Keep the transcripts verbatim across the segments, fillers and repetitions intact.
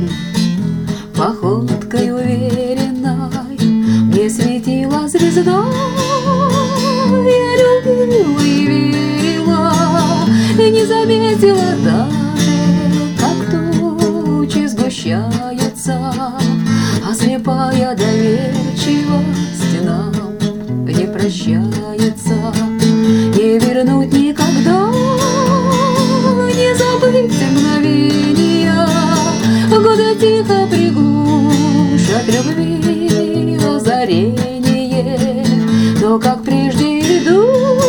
походкой уверенной мне светила звезда. Я любила и верила, и не заметила даже, как тучи сгущаются, а слепая доверчивость нам не прощается. Не вернуть никогда, не забыть мгновения, годы тихо приглушат любви озарение. Но как прежде иду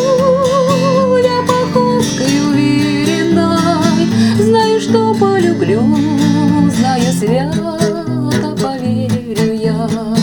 я походкой уверенной, знаю, что полюблю, знаю, свято поверю я.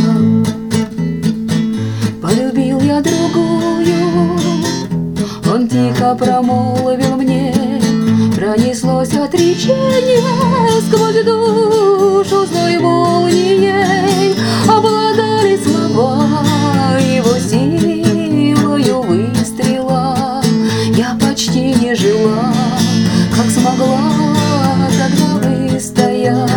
Полюбил я другую, он тихо промолвил мне, пронеслось отречение сквозь душу злой молнией. Обладали слова его силою выстрела, я почти не жила, как смогла тогда выстоять.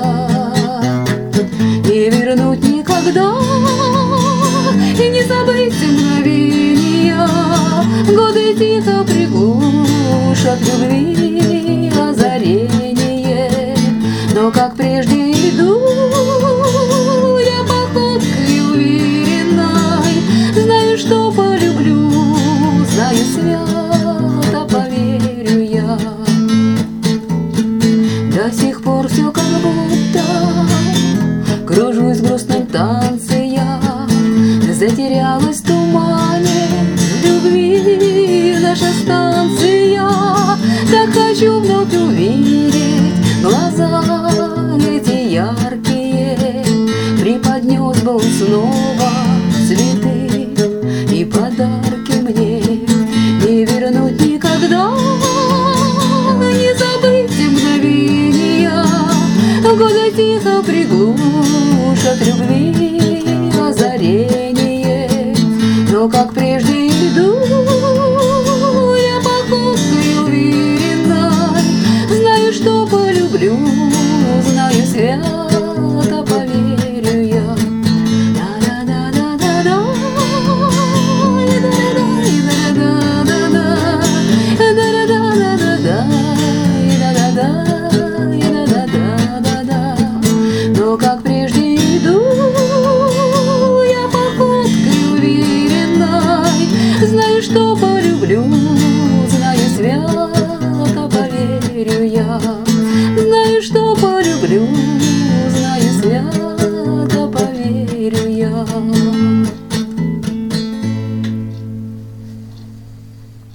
Не вернуть никогда и не забыть мгновения, годы тихо приглушат любви озарение. Но как прежде иду я походкой уверенной, знаю, что полюблю, знаю, свято поверю я. До сих пор все как будто кружусь в грустном танце я, затерялась в тумане любви наша станция. Так хочу вновь увидеть глаза эти яркие, преподнес бы он снова цветы и подарки мне. Не вернуть никогда, не забыть мгновения, годы тихо приглушат любви озарение. Но как прежде иду я походкой уверенной, знаю, что полюблю, знаю, свято поверю я. Но как прежде иду я походкой уверенной, знаю, что полюблю, знаю, свято поверю я. Знаю, что полюблю.